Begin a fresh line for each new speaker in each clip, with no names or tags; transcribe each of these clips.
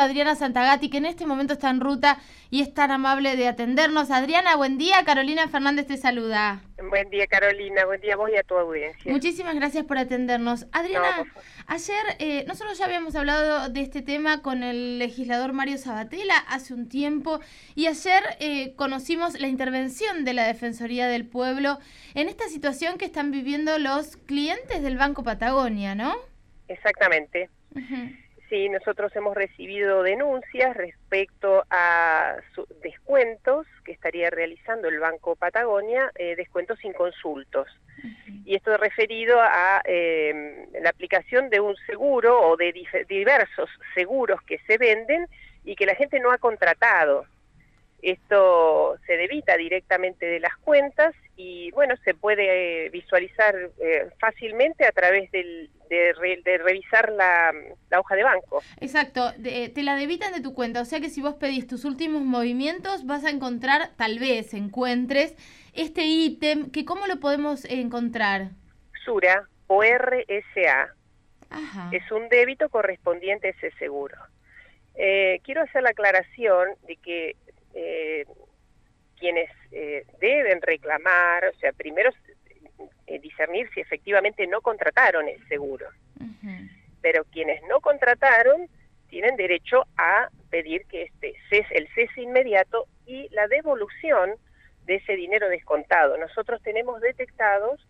Adriana Santagati, que en este momento está en ruta y es tan amable de atendernos. Adriana, buen día. Carolina Fernández te saluda.
Buen día, Carolina. Buen día a vos y a tu audiencia.
Muchísimas gracias por atendernos. Adriana,
No, por favor.
ayer nosotros ya habíamos hablado de este tema con el legislador Mario Sabatella hace un tiempo y ayer conocimos la intervención de la Defensoría del Pueblo en esta situación que están viviendo los clientes del Banco Patagonia, ¿no?
Exactamente.
Uh-huh.
Sí, nosotros hemos recibido denuncias respecto a descuentos que estaría realizando el Banco Patagonia, descuentos inconsultos. Uh-huh. Y esto es referido a la aplicación de un seguro o de diversos seguros que se venden y que la gente no ha contratado. Esto se debita directamente de las cuentas y, bueno, se puede visualizar fácilmente a través de revisar la hoja de banco.
Exacto, te la debitan de tu cuenta, o sea que si vos pedís tus últimos movimientos vas a encontrar, tal vez encuentres, este ítem, que ¿cómo lo podemos encontrar?
SURA o RSA.
Ajá.
Es un débito correspondiente a ese seguro. Quiero hacer la aclaración de que quienes deben reclamar, o sea, primero discernir si efectivamente no contrataron el seguro. Uh-huh. Pero quienes no contrataron tienen derecho a pedir que el cese inmediato y la devolución de ese dinero descontado. Nosotros tenemos detectados,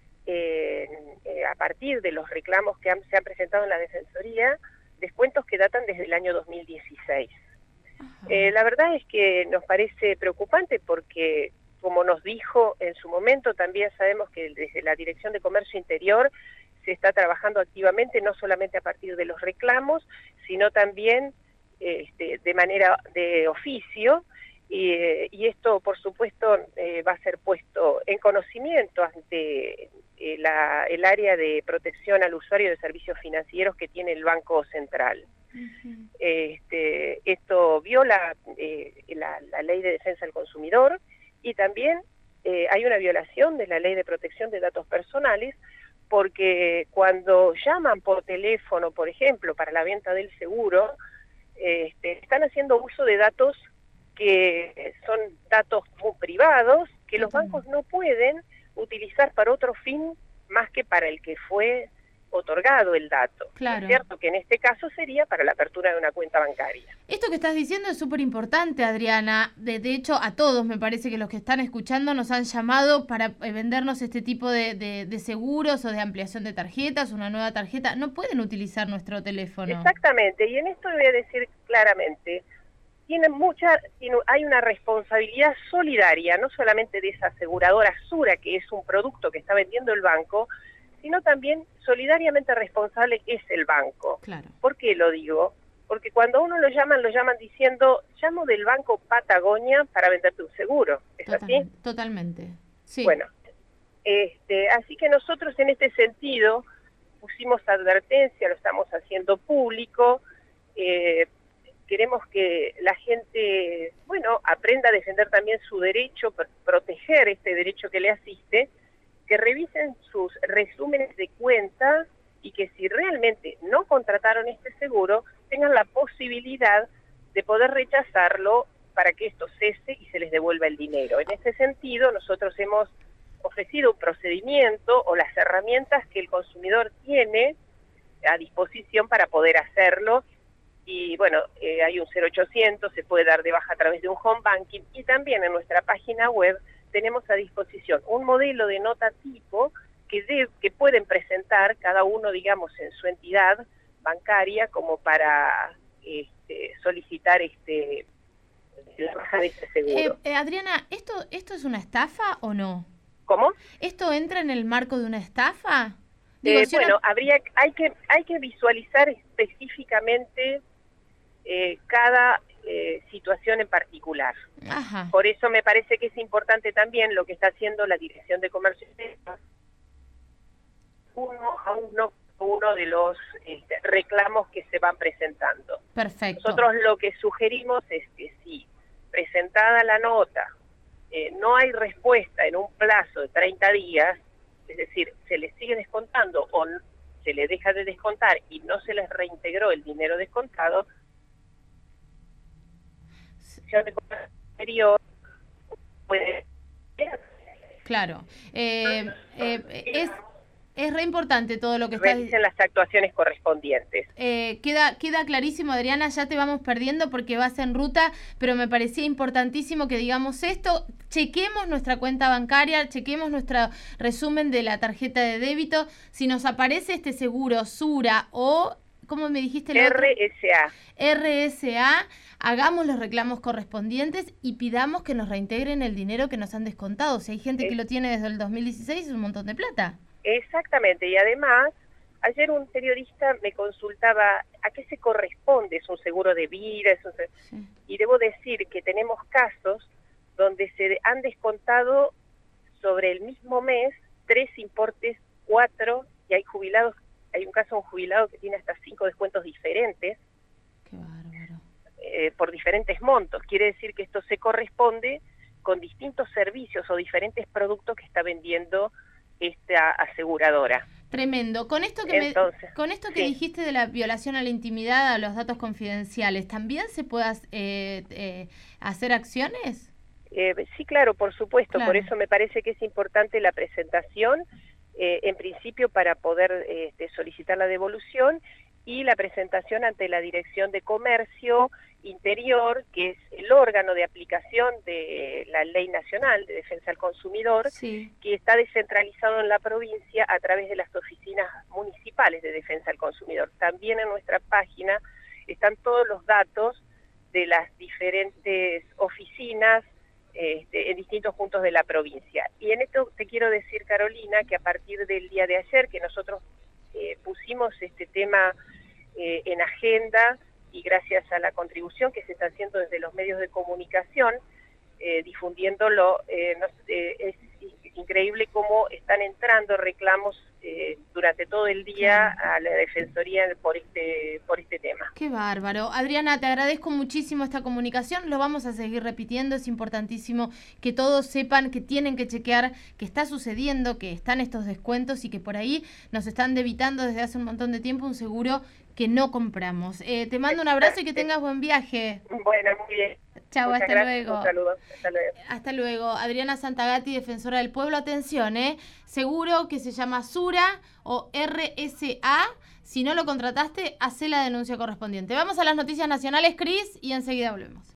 a partir de los reclamos que se han presentado en la Defensoría, descuentos que datan desde el año 2016. La verdad es que nos parece preocupante porque, como nos dijo en su momento, también sabemos que desde la Dirección de Comercio Interior se está trabajando activamente, no solamente a partir de los reclamos, sino también de manera de oficio, y esto, por supuesto, va a ser puesto en conocimiento ante el área de protección al usuario de servicios financieros que tiene el Banco Central. Uh-huh. Esto viola la Ley de Defensa del Consumidor y también hay una violación de la Ley de Protección de Datos Personales, porque cuando llaman por teléfono, por ejemplo, para la venta del seguro, están haciendo uso de datos que son datos muy privados, que los bancos no pueden utilizar para otro fin más que para el que fue otorgado el dato.
Claro.
¿Es cierto? Que en este caso sería para la apertura de una cuenta bancaria.
Esto que estás diciendo es súper importante, Adriana. De hecho, a todos me parece que los que están escuchando nos han llamado para vendernos este tipo de seguros o de ampliación de tarjetas, una nueva tarjeta. No pueden utilizar nuestro teléfono.
Exactamente, y en esto voy a decir claramente, hay una responsabilidad solidaria, no solamente de esa aseguradora SURA, que es un producto que está vendiendo el banco, sino también solidariamente responsable es el banco.
Claro.
¿Por qué lo digo? Porque cuando a uno lo llaman diciendo, llamo del Banco Patagonia para venderte un seguro. ¿Es así?
Totalmente. Sí.
Bueno, así que nosotros en este sentido pusimos advertencia, lo estamos haciendo público, queremos que la gente, aprenda a defender también su derecho, proteger este derecho que le asiste, que revisen sus resúmenes de cuentas y que si realmente no contrataron este seguro, tengan la posibilidad de poder rechazarlo para que esto cese y se les devuelva el dinero. En ese sentido, nosotros hemos ofrecido un procedimiento o las herramientas que el consumidor tiene a disposición para poder hacerlo. Y hay un 0800, se puede dar de baja a través de un home banking, y también en nuestra página web tenemos a disposición un modelo de nota tipo que pueden presentar cada uno, digamos, en su entidad bancaria como para solicitar la baja de este seguro.
Adriana, ¿esto es una estafa o no?
¿Cómo?
¿Esto entra en el marco de una estafa?
Hay que visualizar específicamente cada situación en particular.
Ajá.
Por eso me parece que es importante también lo que está haciendo la Dirección de Comercio Exterior, uno de los reclamos que se van presentando.
Perfecto.
Nosotros lo que sugerimos es que si presentada la nota no hay respuesta en un plazo de 30 días, es decir, se les sigue descontando o se les deja de descontar y no se les reintegró el dinero descontado, Dirección de Comercio Exterior puede...
Claro. Es re importante todo lo que está
realicen las actuaciones correspondientes.
Queda clarísimo, Adriana, ya te vamos perdiendo porque vas en ruta, pero me parecía importantísimo que digamos esto. Chequemos nuestra cuenta bancaria, chequemos nuestro resumen de la tarjeta de débito. Si nos aparece este seguro, Sura o... ¿Cómo me dijiste? RSA, hagamos los reclamos correspondientes y pidamos que nos reintegren el dinero que nos han descontado. Si hay gente que lo tiene desde el 2016, es un montón de plata.
Exactamente, y además, ayer un periodista me consultaba a qué se corresponde, es un seguro de vida, sí. Y debo decir que tenemos casos donde se han descontado sobre el mismo mes 3 importes, 4, y hay jubilados. Hay un caso de un jubilado que tiene hasta 5 descuentos diferentes.
Qué bárbaro.
Por diferentes montos. Quiere decir que esto se corresponde con distintos servicios o diferentes productos que está vendiendo esta aseguradora.
Tremendo. Con esto que
sí.
Dijiste de la violación a la intimidad, a los datos confidenciales, ¿también se puede hacer acciones?
Sí, claro, por supuesto.
Claro.
Por eso me parece que es importante la presentación, en principio para poder solicitar la devolución, y la presentación ante la Dirección de Comercio Interior, que es el órgano de aplicación de la Ley Nacional de Defensa del Consumidor,
sí,
que está descentralizado en la provincia a través de las oficinas municipales de Defensa del Consumidor. También en nuestra página están todos los datos de las diferentes oficinas en distintos puntos de la provincia. Y en esto te quiero decir, Carolina, que a partir del día de ayer que nosotros pusimos este tema en agenda, y gracias a la contribución que se está haciendo desde los medios de comunicación, difundiéndolo, es increíble cómo están entrando reclamos durante todo el día a la Defensoría por este tema.
Qué bárbaro. Adriana, te agradezco muchísimo esta comunicación, lo vamos a seguir repitiendo, es importantísimo que todos sepan que tienen que chequear que está sucediendo, que están estos descuentos y que por ahí nos están debitando desde hace un montón de tiempo un seguro que no compramos. Te mando un abrazo y que tengas buen viaje.
Bueno, muy bien.
Chao, hasta luego.
Un saludo, hasta luego.
Hasta luego. Adriana Santagati, defensora del pueblo. Atención, seguro que se llama Sura o RSA. Si no lo contrataste, hacé la denuncia correspondiente. Vamos a las noticias nacionales, Cris, y enseguida volvemos.